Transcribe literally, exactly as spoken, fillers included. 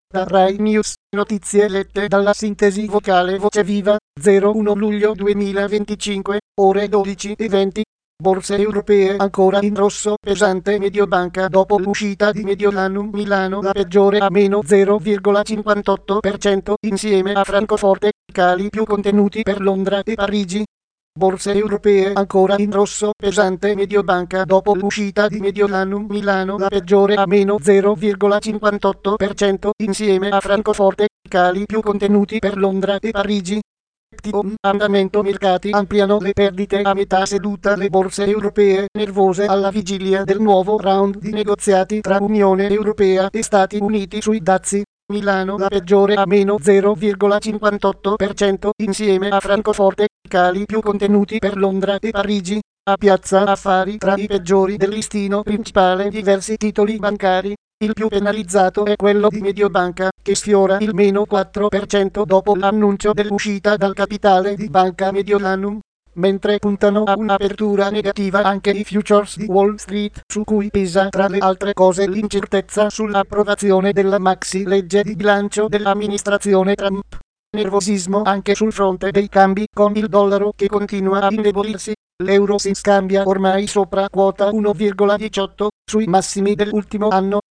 Da Rai News, notizie lette dalla sintesi vocale Voce Viva, zero uno luglio duemilaventicinque, ore dodici e venti. Borse europee ancora in rosso pesante. Mediobanca dopo l'uscita di Mediolanum Milano la peggiore a meno zero virgola cinquantotto per cento insieme a Francoforte, cali più contenuti per Londra e Parigi. Borse europee ancora in rosso pesante. Mediobanca dopo l'uscita di Mediolanum Milano la peggiore a meno zero virgola cinquantotto per cento insieme a Francoforte, cali più contenuti per Londra e Parigi. Andamento mercati ampliano le perdite a metà seduta. Le borse europee nervose alla vigilia del nuovo round di negoziati tra Unione Europea e Stati Uniti sui dazi. Milano la peggiore a meno zero virgola cinquantotto per cento insieme a Francoforte, cali più contenuti per Londra e Parigi. A Piazza Affari tra i peggiori del listino principale diversi titoli bancari. Il più penalizzato è quello di Mediobanca, che sfiora il meno quattro per cento dopo l'annuncio dell'uscita dal capitale di Banca Mediolanum, mentre puntano a un'apertura negativa anche i futures di Wall Street, su cui pesa tra le altre cose l'incertezza sull'approvazione della maxi legge di bilancio dell'amministrazione Trump. Nervosismo anche sul fronte dei cambi, con il dollaro che continua a indebolirsi. L'euro si scambia ormai sopra quota uno virgola diciotto, sui massimi dell'ultimo anno.